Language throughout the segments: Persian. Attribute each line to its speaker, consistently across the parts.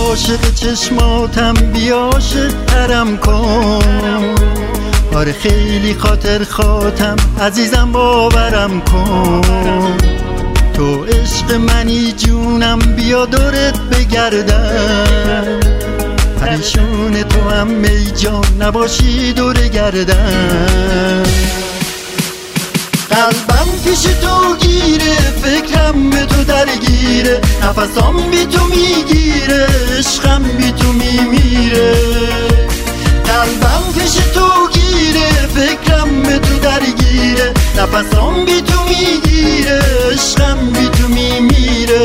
Speaker 1: عاشق چشماتم بیا عاشق‌ترم کن. آره خیلی خاطر خاطم عزیزم باورم کن. تو عشق منی جونم بیا دورت بگردم. پریشون تو هم می جان نباشی دور گردم. قلبم پیش تو گیره فکرم به تو درگیره. نفسام بی تو میگیره عشقم بی تو میمیره. قلبم پیش تو گیره فکرم به تو درگیره. نفسام بی تو میگیره عشقم بی تو میمیره.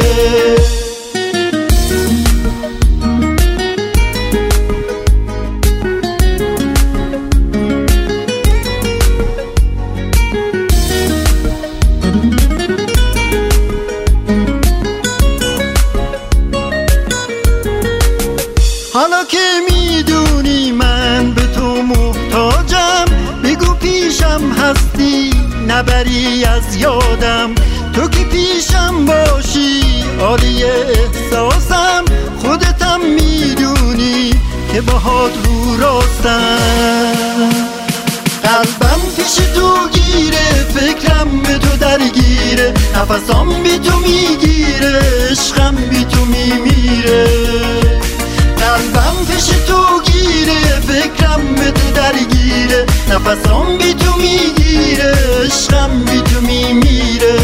Speaker 1: حالا که میدونی من به تو محتاجم، بگو پیشم هستی نبری از یادم. تو که پیشم باشی عالی احساسم. خودتم میدونی که باهات رو راستم. قلبم پیش تو گیره فکرم به تو درگیره. نفسام بی تو میگیره عشقم بی تو میمیره. قلبم پیش تو گیره فکرم به تو درگیره. نفسام بی تو میگیره عشقم بی تو میمیره.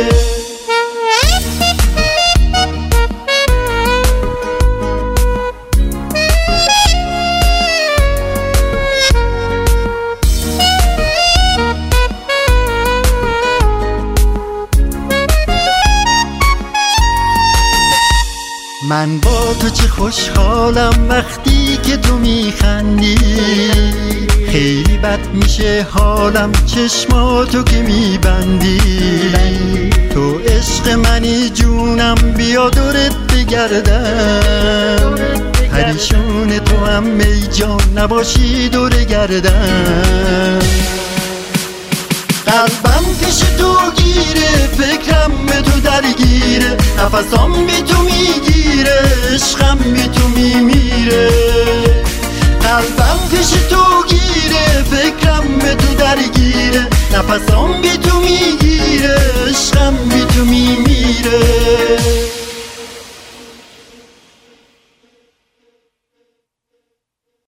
Speaker 1: من با تو چه خوشحالم وقتی که تو میخندی. خیلی بد میشه حالم چشماتو که میبندی. تو عشق منی جونم بیا دورت بگردم. پریشون تو هم می جان نباشی دور گردم. قلبم پیش تو گیره فکرم به تو درگیره. نفسام بی تو میگیره عشقم بی تو میمیره. قلبم پیش تو گیره فکرم به تو درگیره. نفسام بی تو